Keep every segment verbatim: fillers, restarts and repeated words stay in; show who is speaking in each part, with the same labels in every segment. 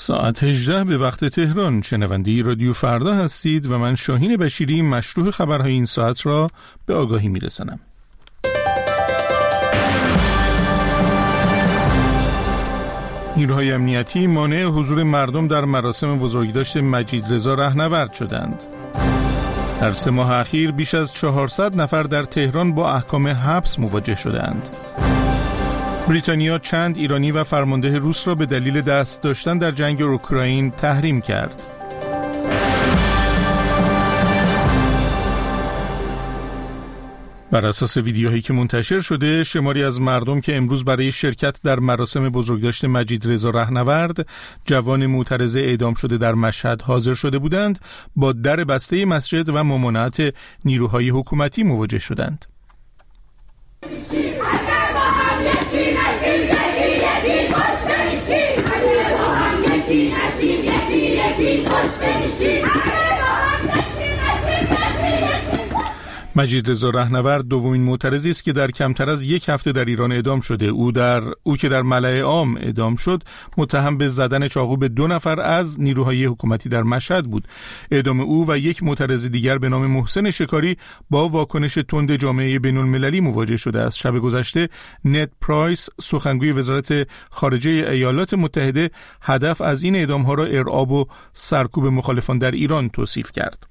Speaker 1: ساعت هجده به وقت تهران. شنونده رادیو فردا هستید و من شاهین بشیری مشروح خبرهای این ساعت را به آگاهی میرسانم. نیروهای امنیتی مانع حضور مردم در مراسم بزرگداشت مجیدرضا رهنورد شدند. در سه ماه اخیر بیش از چهارصد نفر در تهران با احکام حبس مواجه شدند. بریتانیا چند ایرانی و فرمانده روس را به دلیل دست داشتن در جنگ اوکراین تحریم کرد. بر اساس ویدیوهایی که منتشر شده، شماری از مردم که امروز برای شرکت در مراسم بزرگداشت مجیدرضا رهنورد جوان معترض اعدام شده در مشهد حاضر شده بودند، با در بسته مسجد و ممانعت نیروهای حکومتی مواجه شدند. مجیدرضا رهنورد دومین معترضی است که در کمتر از یک هفته در ایران اعدام شده. او در او که در ملأ عام اعدام شد، متهم به زدن چاقو به دو نفر از نیروهای حکومتی در مشهد بود. اعدام او و یک معترض دیگر به نام محسن شکاری با واکنش تند جامعه بین‌المللی مواجه شده است. شب گذشته نت پرایس، سخنگوی وزارت خارجه ایالات متحده، هدف از این اعدام‌ها را ارعاب و سرکوب مخالفان در ایران توصیف کرد.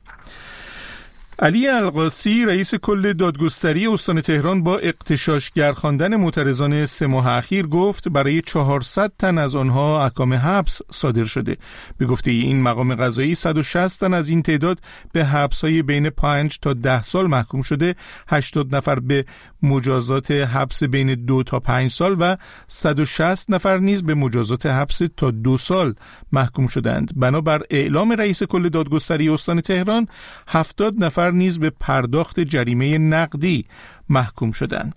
Speaker 1: علی القاسی، رئیس کل دادگستری استان تهران، با اغتشاشگر خواندن معترضان سه ماه اخیر گفت برای چهارصد تن از آنها احکام حبس صادر شده. به گفته این مقام قضایی، صد و شصت تن از این تعداد به حبس‌های بین پنج تا ده سال محکوم شده، هشتاد نفر به مجازات حبس بین دو تا پنج سال و صد و شصت نفر نیز به مجازات حبس تا دو سال محکوم شدند. بنابر اعلام رئیس کل دادگستری استان تهران، هفتاد نفر نیز به پرداخت جریمه نقدی محکوم شدند.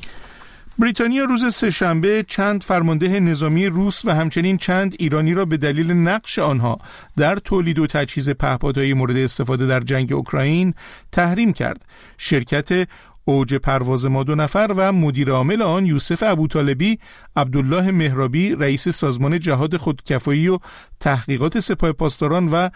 Speaker 1: بریتانیا روز سه‌شنبه چند فرمانده نظامی روس و همچنین چند ایرانی را به دلیل نقش آنها در تولید و تجهیز پهپادهای مورد استفاده در جنگ اوکراین تحریم کرد. شرکت اوج پرواز ما دو نفر و مدیر عامل آن یوسف ابوطالبی، عبدالله مهرابی، رئیس سازمان جهاد خودکفایی و تحقیقات سپاه پاسداران، و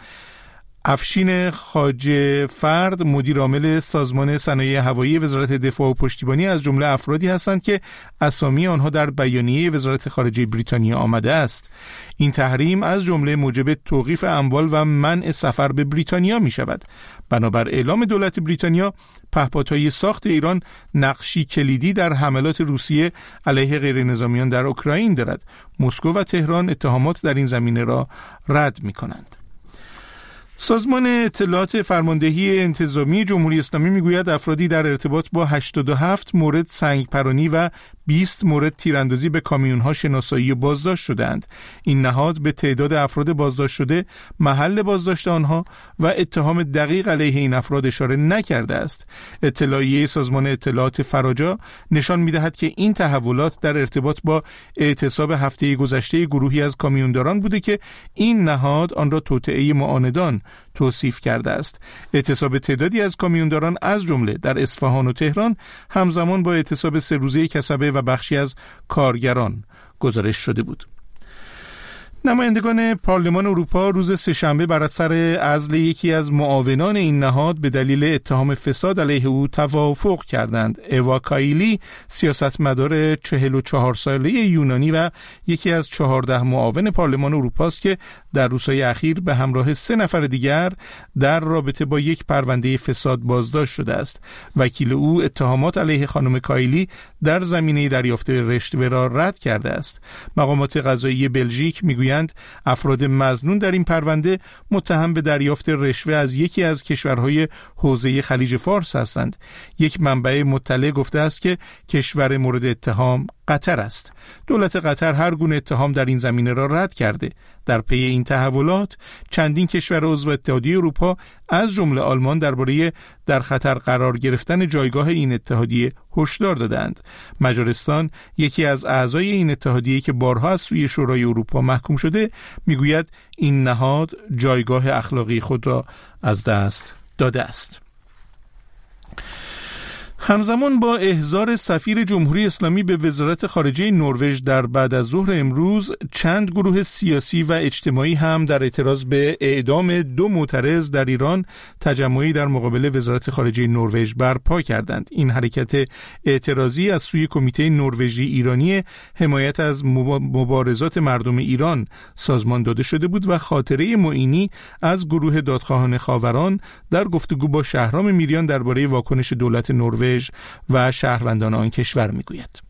Speaker 1: افشین خواجه فرد، مدیر عامل سازمان صنایع هوایی وزارت دفاع و پشتیبانی، از جمله افرادی هستند که اسامی آنها در بیانیه وزارت خارجه بریتانیا آمده است. این تحریم از جمله موجب توقیف اموال و منع سفر به بریتانیا می شود. بنابر اعلام دولت بریتانیا، پهپادهای ساخت ایران نقشی کلیدی در حملات روسیه علیه غیر نظامیان در اوکراین دارد. مسکو و تهران اتهامات در این زمینه را رد می کنند. سازمان اطلاعات فرماندهی انتظامی جمهوری اسلامی میگوید افرادی در ارتباط با هشتاد و هفت مورد سنگپرانی و بیست مورد تیراندازی به کامیون‌ها شناسایی و بازداشت شدند. این نهاد به تعداد افراد بازداشت شده، محل بازداشت آنها و اتهام دقیق علیه این افراد اشاره نکرده است. اطلاعیه سازمان اطلاعات فراجا نشان می‌دهد که این تحولات در ارتباط با اعتصاب هفته گذشته گروهی از کامیونداران بوده که این نهاد آن را توطئه معاندان توصیف کرده است. اعتصاب تعدادی از کامیونداران از جمله در اصفهان و تهران همزمان با اعتصاب سه روزه کسبه و بخشی از کارگران گزارش شده بود. نمایندگان پارلمان اروپا روز سه‌شنبه بر اثر عزل یکی از معاونان این نهاد به دلیل اتهام فساد علیه او توافق کردند. اوا کایلی، سیاستمدار چهل و چهار ساله یونانی و یکی از چهارده معاون پارلمان اروپا است که در روزهای اخیر به همراه سه نفر دیگر در رابطه با یک پرونده فساد بازداشت شده است. وکیل او اتهامات علیه خانم کایلی در زمینه دریافت رشوه را رد کرده است. مقامات قضایی بلژیک میگویند افراد مظنون در این پرونده متهم به دریافت رشوه از یکی از کشورهای حوزه خلیج فارس هستند. یک منبع مطلع گفته است که کشور مورد اتهام قطر است. دولت قطر هر گونه اتهام در این زمینه را رد کرده. در پی این تحولات چندین کشور عضو اتحادیه اروپا از جمله آلمان درباره در خطر قرار گرفتن جایگاه این اتحادیه هشدار دادند. مجارستان، یکی از اعضای این اتحادیه که بارها از سوی شورای اروپا محکوم شده، میگوید این نهاد جایگاه اخلاقی خود را از دست داده است. همزمان با احضار سفیر جمهوری اسلامی به وزارت خارجه نروژ در بعد از ظهر امروز، چند گروه سیاسی و اجتماعی هم در اعتراض به اعدام دو معترض در ایران تجمعی در مقابل وزارت خارجه نروژ برپا کردند. این حرکت اعتراضی از سوی کمیته نروژی ایرانی حمایت از مبارزات مردم ایران سازمان داده شده بود و خاطره معینی از گروه دادخواهان خاوران در گفتگو با شهرام میریان درباره واکنش دولت نروژ و شهروندان آن کشور میگوید.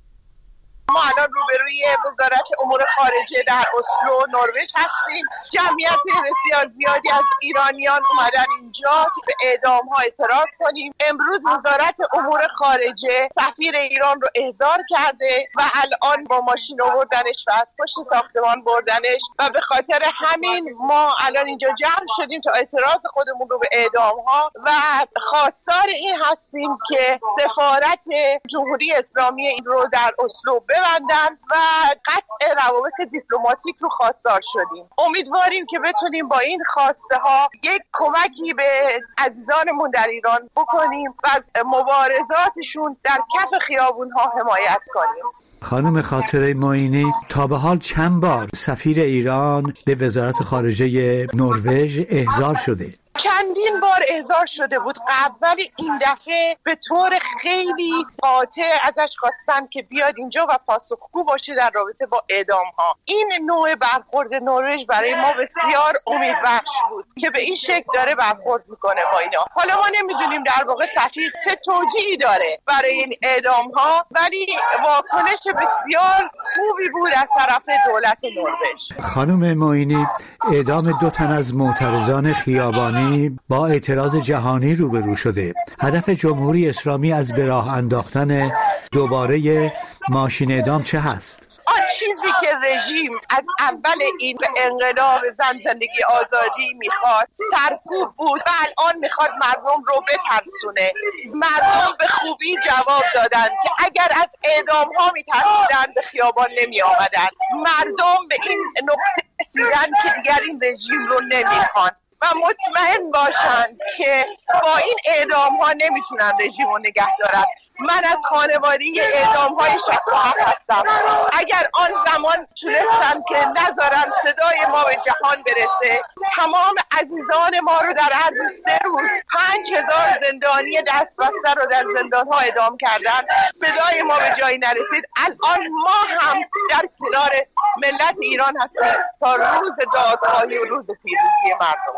Speaker 2: ما الان روبروی وزارت امور خارجه در اسلو نروژ هستیم. جمعیت بسیار زیادی از ایرانیان اومدن اینجا که به اعدام ها اعتراض کنیم. امروز وزارت امور خارجه سفیر ایران رو احضار کرده و الان با ماشین آوردنش و از پشت ساختمان بردنش و به خاطر همین ما الان اینجا جمع شدیم تا اعتراض خودمون رو به اعدام ها و خواستار این هستیم که سفارت جمهوری اسلامی این رو در اسلو ببندن و قطع روابط دیپلماتیک رو خواستار شدیم. امیدواریم که بتونیم با این خواسته ها یک کمکی به عزیزانمون در ایران بکنیم و از مبارزاتشون در کف خیابون ها حمایت کنیم.
Speaker 3: خانم خاطره معینی، تا به حال چند بار سفیر ایران به وزارت خارجه نروژ احضار شده؟
Speaker 2: چندین بار احضار شده بود قبل، ولی این دفعه به طور خیلی قاطع ازش خواستن که بیاد اینجا و پاسخگو باشه در رابطه با اعدام ها. این نوع برخورد نروژ برای ما بسیار امیدبخش بود که به این شکل داره برخورد میکنه با اینا. حالا ما نمیدونیم در واقع سفیر چه توجیهی داره برای این اعدام ها، ولی واکنش بسیار خوبی بود از طرف دولت نروژ.
Speaker 3: خانم معینی، اعدام دو تن از معترضان خیابانی با اعتراض جهانی روبرو شده. هدف جمهوری اسلامی از به راه انداختن دوباره ماشین اعدام چه هست؟
Speaker 2: آن چیزی که رژیم از اول این انقلاب زن زندگی آزادی میخواد سرکوب بود و الان میخواد مردم رو بترسونه. مردم به خوبی جواب دادن که اگر از اعدام ها میترسیدن به خیابان نمی آمدن. مردم به این نقطه رسیدن که دیگر این رژیم رو نمیخوان و مطمئن باشند که با این اعدام ها نمیتونن رژیم رو نگه دارن. من از خانواده اعدام های شصت و هفت هستم. اگر آن زمان تونستن که نذارن صدای ما به جهان برسه، تمام عزیزان ما رو در عرض سه روز پنج هزار زندانی دست بسته رو در زندان ها اعدام کردن، صدای ما به جایی نرسید. الان ما هم در کنار ملت ایران هستیم تا روز دادخواهی و روز پیروزی مردم.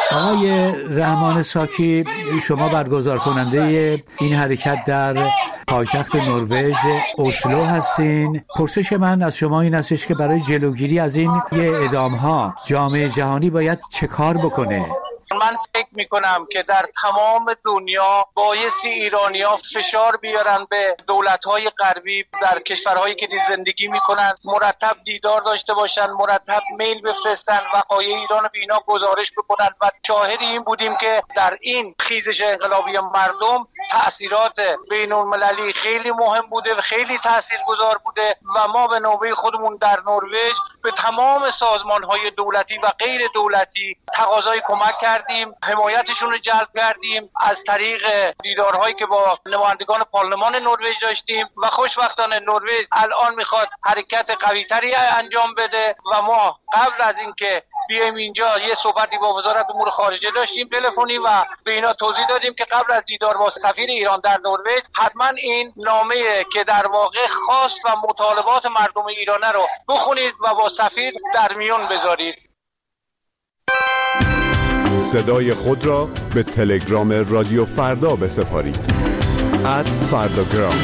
Speaker 3: آقای رحمان ساکی، شما برگزار کننده این حرکت در پایتخت نروژ اسلو هستین. پرسش من از شما این هستش که برای جلوگیری از این اعدام ها جامعه جهانی باید چه کار بکنه؟
Speaker 4: من فکر میکنم که در تمام دنیا بایستی ایرانی‌ها فشار بیارن به دولت‌های غربی در کشورهایی که زندگی میکنن، مرتب دیدار داشته باشن، مرتب میل بفرستن، وقایع ایران رو به اینا گزارش بکنن و شاهد این بودیم که در این خیزش انقلابی مردم تأثیرات بین‌المللی خیلی مهم بوده و خیلی تاثیرگذار بوده و ما به نوبه خودمون در نروژ به تمام سازمان‌های دولتی و غیر دولتی تقاضای کمک کردیم، حمایتشون رو جلب کردیم از طریق دیدارهایی که با نمایندگان پارلمان نروژ داشتیم و خوشبختانه نروژ الان میخواد حرکت قوی‌تری انجام بده و ما قبل از اینکه بیایم اینجا یه صحبتی با وزارت امور خارجه داشتیم تلفنی و به اینا توضیح دادیم که قبل از دیدار با سفیر ایران در نروژ حتما این نامه که در واقع خواست و مطالبات مردم ایرانه رو بخونید و با سفیر در میون بذارید.
Speaker 5: صدای خود را به تلگرام رادیو فردا بسپارید. ات فرداگرام.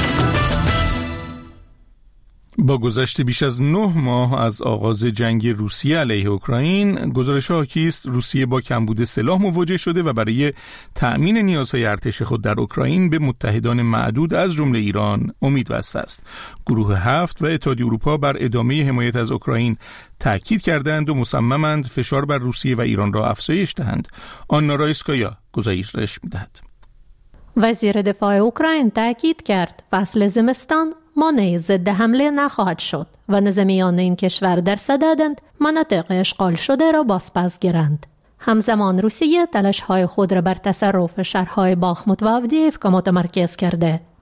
Speaker 1: با گذشت بیش از نه ماه از آغاز جنگ روسیه علیه اوکراین، گزارش حاکی است روسیه با کمبود سلاح مواجه شده و برای تأمین نیازهای ارتش خود در اوکراین به متحدان معدود از جمله ایران امید بسته است. گروه هفت و اتحادیه اروپا بر ادامه حمایت از اوکراین تاکید کردند و مصممند فشار بر روسیه و ایران را افزایش دهند. آنا رایسکایا گزارش می‌دهد.
Speaker 6: وزیر دفاع اوکراین تاکید کرد فصل زمستان مانع ضد حمله نخواهد شد و نظامیان این کشور در صددند مناطق اشغال شده را بازپس گیرند. همزمان روسیه تلاش‌های خود را بر تصرف شهرهای باخموت و آودییفکا متمرکز کرده.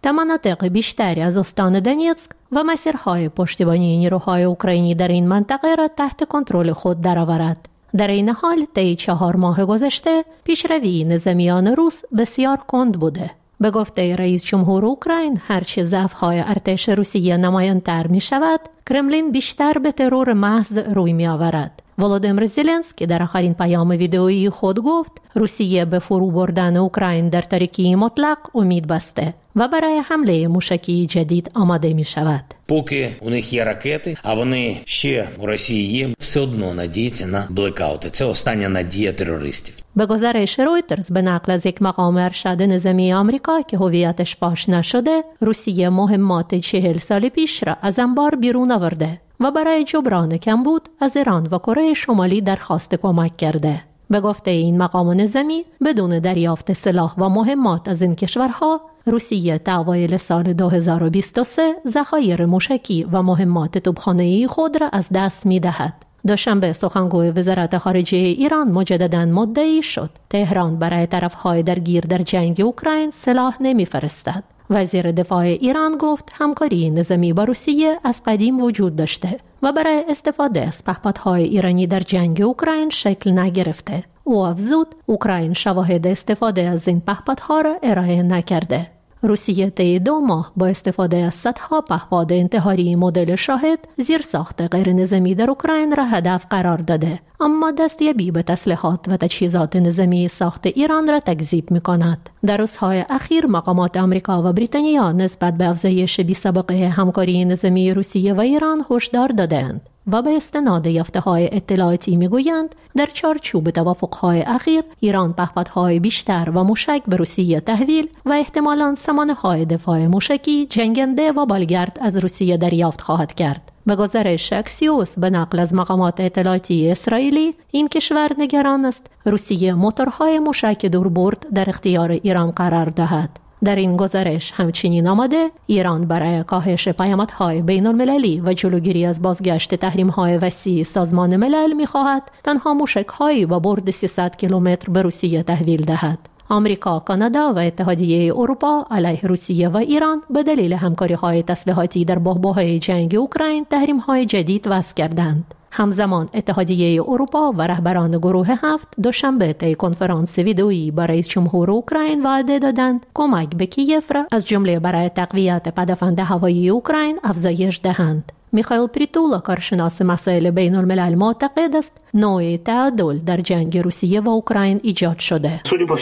Speaker 6: در مناطق بیشتری از استان دونیتسک و مسیرهای پشتیبانی نیروهای اوکراینی در این منطقه را تحت کنترل خود درآورد. در این حال طی چهار ماه گذشته پیشروی نظامیان روس بسیار کند بوده. به گفته رئیس جمهور اوکراین، هرچه ضعف‌های ارتش روسیه نمایان‌تر می‌شود، کرملین بیشتر به ترور محض روی می‌آورد. ولودیمیر زلنسکی در آخرین پیام ویدئویی خود گفت روسیه به فرو بردن اوکراین در تاریکی مطلق امید بسته و برای حمله موشکی جدید آماده می شود.
Speaker 7: Поки у них є ракети, а вони ще у Росії є, все одно надіються на блекаути. Це остання надія терористів.
Speaker 6: به گزارش رویترز به نقل از یک مقام ارشد نظامی آمریکا که هویتش فاش نشده، روسیه مهمات چهل سال پیش را از انبار بیرون آورده و برای جبران کمبود از ایران و کره شمالی درخواست کمک کرده. به گفته این مقام نظامی، بدون دریافت سلاح و مهمات از این کشورها، روسیه تا اوایل سال دو هزار و بیست و سه ذخایر موشکی و مهمات توپخانه‌ای خود را از دست می‌دهد. دوشنبه سخنگوی وزارت خارجه ایران مجدداً مدعی شد تهران برای طرف‌های درگیر در جنگ اوکراین سلاح نمی‌فرستد. وزیر دفاع ایران گفت همکاری نظامی با روسیه از قدیم وجود داشته و برای استفاده از پهپادهای ایرانی در جنگ اوکراین شکل نگرفته. او افزود اوکراین شواهد استفاده از این پهپادها را ارائه نکرده. روسیه طی دو ماه با استفاده از صدها پهپاد انتحاری مدل شاهد زیرساخت غیر نظامی در اوکراین را هدف قرار داده، اما دستیابی به تسلیحات و تجهیزات نظامی ساخت ایران را تکذیب می‌کند. در روزهای اخیر مقامات آمریکا و بریتانیا نسبت به افزایش بی‌سابقه همکاری نظامی روسیه و ایران هشدار دادند و به استناد یافته‌های اطلاعاتی می‌گویند در چارچوب توافق‌های اخیر ایران پهپادهای بیشتر و موشک به روسیه تحویل و احتمالاً سامانه‌های دفاع موشکی جنگنده و بالگرد از روسیه دریافت خواهد کرد. به گزارش اکسیوس به نقل از مقامات اطلاعاتی اسرائیلی، این کشور نگران است روسیه موتورهای موشک دوربرد در اختیار ایران قرار دهد. در این گزارش همچنین آمده ایران برای کاهش پیامدهای بین المللی و جلوگیری از بازگشت تحریم‌های وسیع سازمان ملل می‌خواهد تنها موشک‌هایی با برد سیصد کیلومتر به روسیه تحویل دهد. آمریکا، کانادا و اتحادیه اروپا علیه روسیه و ایران به دلیل همکاری‌های تسلیحاتی در بحبوحه جنگ اوکراین تحریم‌های جدید وضع کردند. همزمان اتحادیه اروپا و رهبران گروه هفت دوشنبه طی کنفرانس ویدئویی با رئیس جمهور اوکراین وعده دادند کمک به کیف را از جمله برای تقویت پدافند هوایی اوکراین افزایش دهند. میخائیل پریتولا، کارشناس مسائل بین الملل، معتقد است نوع تعادل در جنگ روسیه و اوکراین ایجاد شده.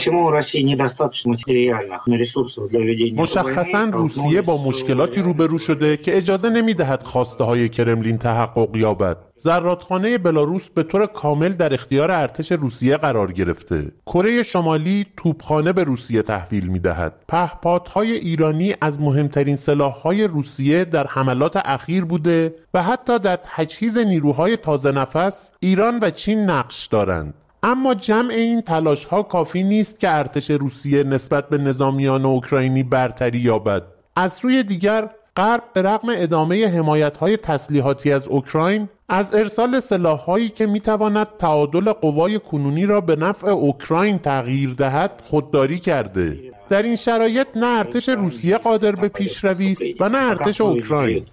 Speaker 8: مشخصاً روسیه با مشکلاتی روبرو شده که اجازه نمیدهد خواسته های کرملین تحقق یابد. زرادخانه بلاروس به طور کامل در اختیار ارتش روسیه قرار گرفته. کره شمالی توپخانه به روسیه تحویل می‌دهد. پهپادهای ایرانی از مهمترین سلاح‌های روسیه در حملات اخیر بوده و حتی در تجهیز نیروهای تازه نفس ایران و چین نقش دارند. اما جمع این تلاش‌ها کافی نیست که ارتش روسیه نسبت به نظامیان اوکراینی برتری یابد. از سوی دیگر غرب به رغم ادامه حمایت‌های تسلیحاتی از اوکراین از ارسال سلاح‌هایی که می‌تواند تعادل قوای کنونی را به نفع اوکراین تغییر دهد خودداری کرده. در این شرایط نه ارتش روسیه قادر به پیشروی است و نه ارتش اوکراین.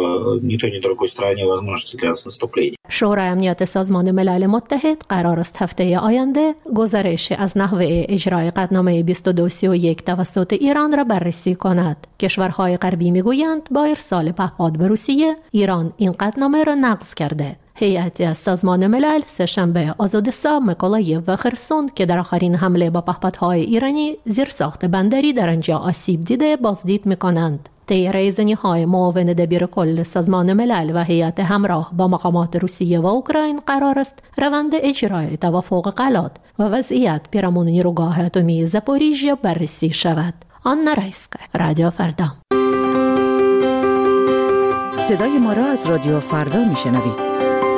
Speaker 6: شورای امنیت سازمان ملل متحد قرار است هفته آینده گزارش از نحوه اجرای قطعنامه بیست و دو سی و یک توسط ایران را بررسی کند. کشورهای غربی میگویند با ارسال پهپاد به روسیه ایران این قطعنامه را نقض کرده. هیئتی از سازمان ملل سه‌شنبه آزودسا، میکولایو و خرسون که در آخرین حمله با پهپادهای ایرانی زیرساخت بندری در آنجا آسیب دیده بازدید میکنند. طی رایزنی‌های معاون دبیر کل سازمان ملل و هیئت همراه با مقامات روسیه و اوکراین قرار است روند اجرای توافق غلات و وضعیت پیرامون نیروگاه اتمی زاپوریژیا بررسی شود. آنا رایسکا، رادیو فردا.
Speaker 9: صدای ما را از رادیو فردا میشنوید.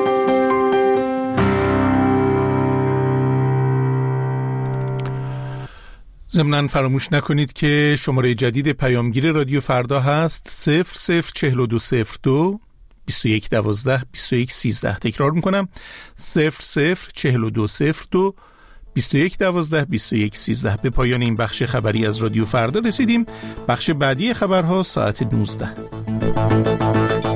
Speaker 1: ضمناً فراموش نکنید که شماره جدید پیامگیر رادیو فردا هست صفر صفر چهل و دو صفر دو بیست و یک دوازده بیست و یک سیزده. تکرار میکنم صفر صفر چهل و دو صفر دو بیست و یک دوازده بیست و یک سیزده. به پایان این بخش خبری از رادیو فردا رسیدیم. بخش بعدی خبرها ساعت نوزده.